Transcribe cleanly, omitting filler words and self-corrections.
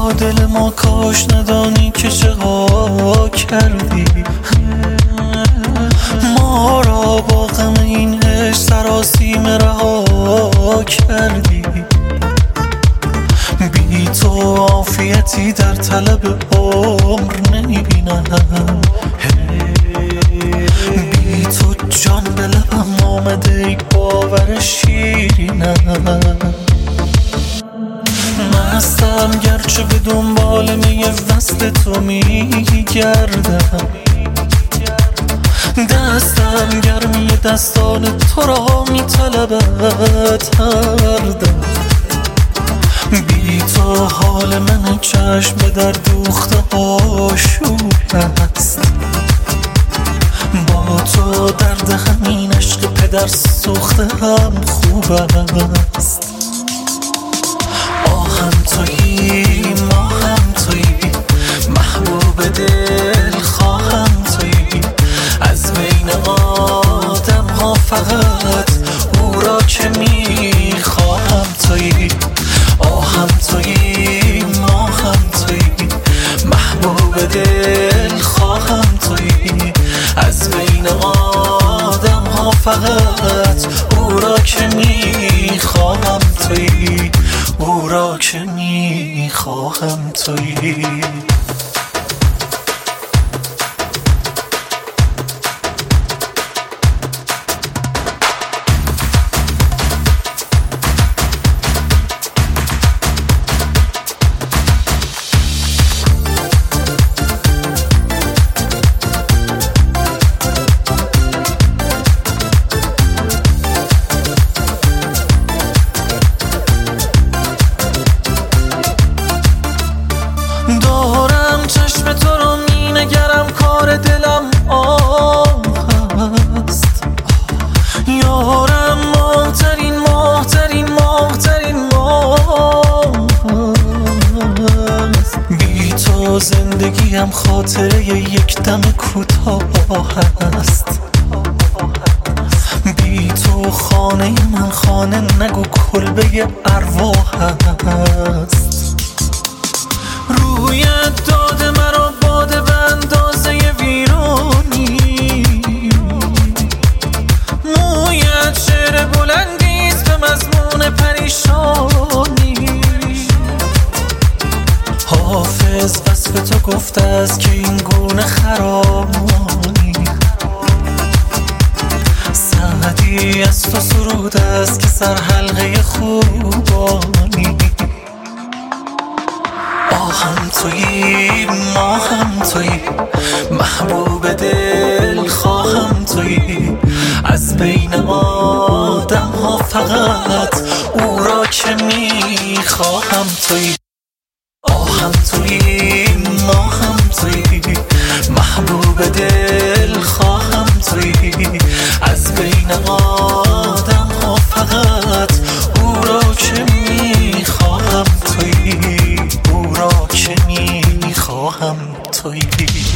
با دل ما کاش ندانی که چقدر کردی ما را با غم این عشق سراسیمه رها کردی. بی تو عافیتی در طلب عمر نمیبینم، بی تو جان به لبم آمده ای باور شیرینم. مستم گرچه به دنبال می وصل تو میگردم، دستم گرمی دستان تو را میطلبد هر دم. بی تو حال من چشم به در دوخته آشوب است، با تو درد همین عشق پدر سوخته هم خوب است. آهم تویی ماهم تویی محبوب دل خواهم تویی، از بین آدم ها فقط او را که میخواهم تویی. آهم تویی ماهم تویی محبوب دل خواهم تویی، از بین آدم ها فقط او را که میخواهم تویی، او را که میخواهم تویی. دارم چشم تو رو می نگرم کار دلم آه هست، یارم ماهترین ماهترین ماهترین ماه هست. بی تو زندگیم خاطره یک دم کوتاه هست، بی تو خانه من خانه نگو کلبه ارواح هست. رویت داده مرا باده به اندازه ویرانی، مویت شعر بلندیست به مضمون پریشانی. حافظ وصف تو گفته است که این گونه خرامی، سعدی از تو سرود است که سر حلقه خوبانی. آهم تویی ماهم تویی محبوب دل خواهم تویی، از بین آدم ها فقط او را که میخواهم تویی. آهم تویی ماهم تویی محبوب دل خواهم تویی، از بین آدم ها فقط او را که میخواهم تویی، او را که میخواهم تویی.